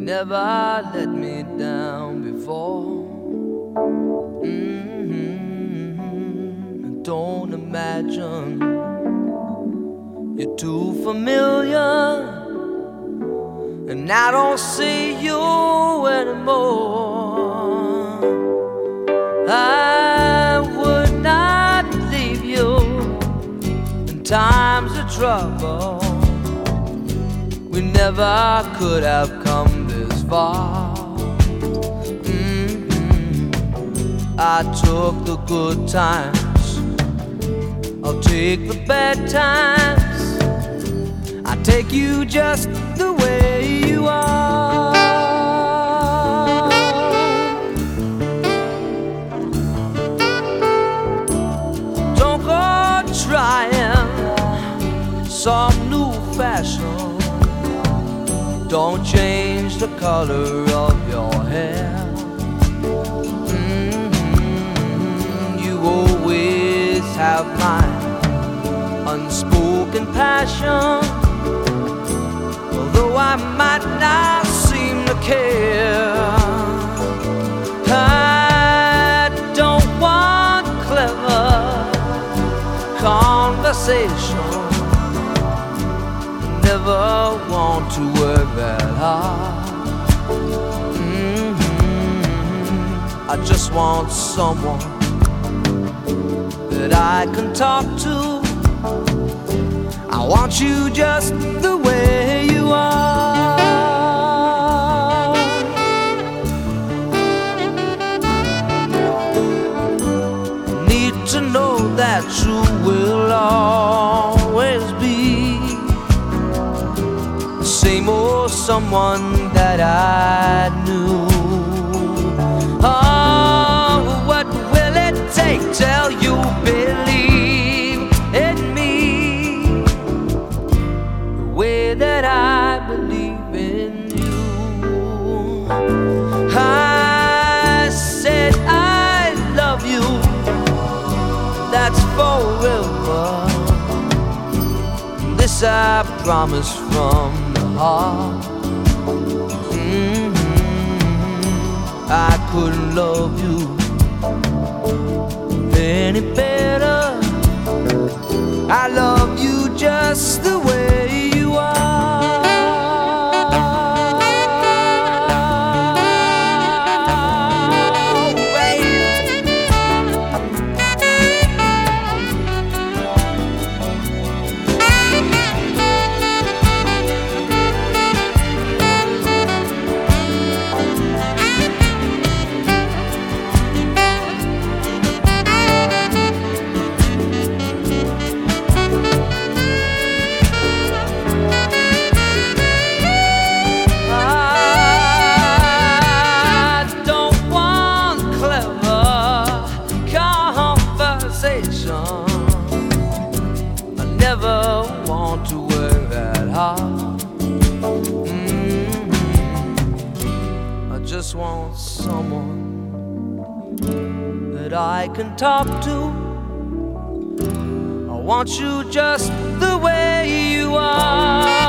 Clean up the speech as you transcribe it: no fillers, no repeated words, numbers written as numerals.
never let me down before. Don't imagine you're too familiar, and I don't see you anymore. I would not leave you in times of trouble. We never could have come this far. I took the good times, I'll take the bad times. I take you just the way you are. Don't go trying some new fashion. Don't change the color of your hair. You always have my unspoken passion, although I might not seem to care. I don't want clever conversation, never want to work that hard. I just want someone that I can talk to. I want you just the way you are. Need to know that you will always be the same old someone that I knew. Oh, what will it take till you believe in me the way that I believe in you? I said I love you, that's forever. This I promise from the heart. I couldn't love you any better. I love you just the way you are. I never want to work that hard. I just want someone that I can talk to. I want you just the way you are.